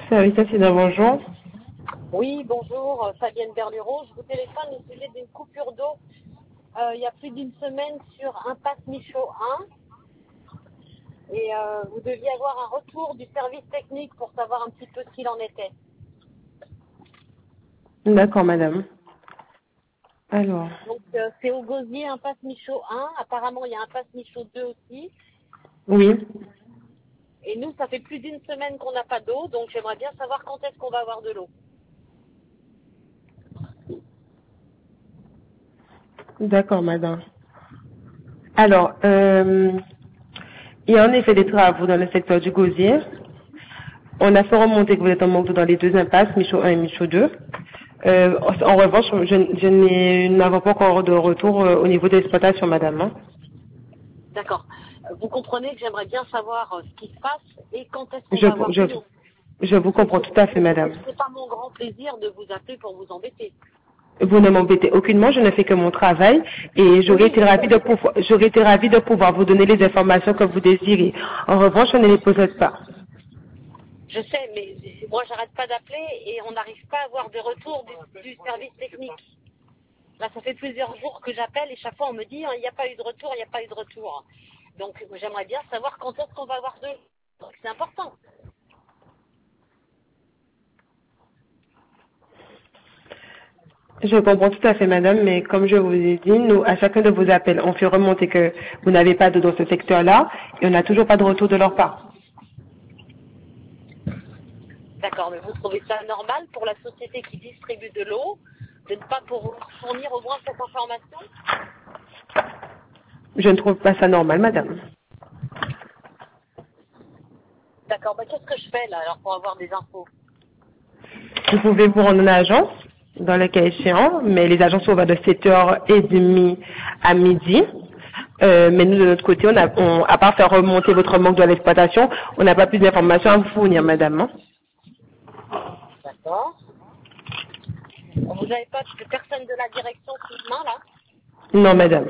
Service accident, bonjour. Oui, bonjour, Fabienne Berluron. Je vous téléphone au sujet d'une coupure d'eau il y a plus d'une semaine sur Impasse Michaud 1. Et vous deviez avoir un retour du service technique pour savoir un petit peu ce qu'il en était. D'accord, madame. Alors, Donc c'est au Gosier, Impasse Michaud 1. Apparemment, il y a Impasse Michaud 2 aussi. oui. Et nous, ça fait plus d'une semaine qu'on n'a pas d'eau, donc j'aimerais bien savoir quand est-ce qu'on va avoir de l'eau. D'accord, madame. Alors, il y a en effet des travaux dans le secteur du Gosier. On a fait remonter que vous êtes en manque d'eau dans les deux impasses, Michaud 1 et Michaud 2. En revanche, nous n'avons pas encore de retour au niveau de l'exploitation, madame, hein. D'accord. Vous comprenez que j'aimerais bien savoir ce qui se passe et quand est-ce qu'on Je, va avoir de l'eau. je vous comprends tout à fait, madame. C'est pas mon grand plaisir de vous appeler pour vous embêter. Vous ne m'embêtez aucunement, je ne fais que mon travail et j'aurais été ravie de pouvoir vous donner les informations que vous désirez. En revanche, je ne les possède pas. Je sais, mais moi j'arrête pas d'appeler et on n'arrive pas à avoir de retour du service technique. Là, ça fait plusieurs jours que j'appelle et chaque fois on me dit il n'y a pas eu de retour, il n'y a pas eu de retour. Donc j'aimerais bien savoir quand est-ce qu'on va avoir de l'eau. C'est important. Je comprends tout à fait, madame, mais comme je vous ai dit, nous, à chacun de vos appels, on fait remonter que vous n'avez pas d'eau dans ce secteur-là et on n'a toujours pas de retour de leur part. D'accord, mais vous trouvez ça normal pour la société qui distribue de l'eau de ne pas pouvoir fournir au moins cette information? Je ne trouve pas ça normal, madame. D'accord, qu'est-ce que je fais là alors pour avoir des infos? Vous pouvez vous rendre en agence, dans le cas échéant, mais les agences sont ouvertes de 7h30 à midi. Mais nous, de notre côté, à part faire remonter votre manque de l'exploitation, on n'a pas plus d'informations à vous fournir, madame, hein. D'accord. Vous n'avez pas de personne de la direction sous main là? Non, madame.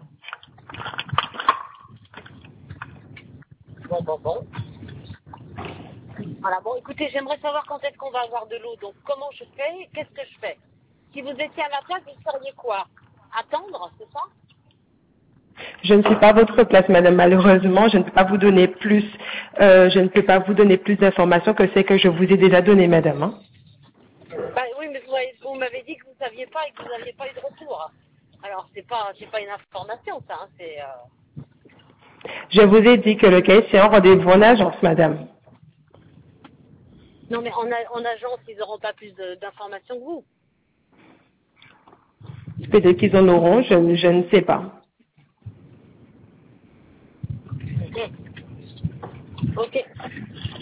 Bon. Voilà, écoutez, j'aimerais savoir quand est-ce qu'on va avoir de l'eau. Donc, comment je fais? Qu'est-ce que je fais? Si vous étiez à ma place, vous feriez quoi? Attendre, c'est ça? Je ne suis pas à votre place, madame. Malheureusement, je ne peux pas vous donner plus, d'informations que celles que je vous ai déjà données, madame, hein. Oui, mais vous m'avez dit que vous ne saviez pas et que vous n'aviez pas eu de retour. Alors, c'est pas une information, ça, hein, c'est... Je vous ai dit que le cas échéant, rendez-vous en agence, madame. Non, mais en agence, ils n'auront pas plus d'informations que vous. Peut-être qu'ils en auront, je ne sais pas. Ok.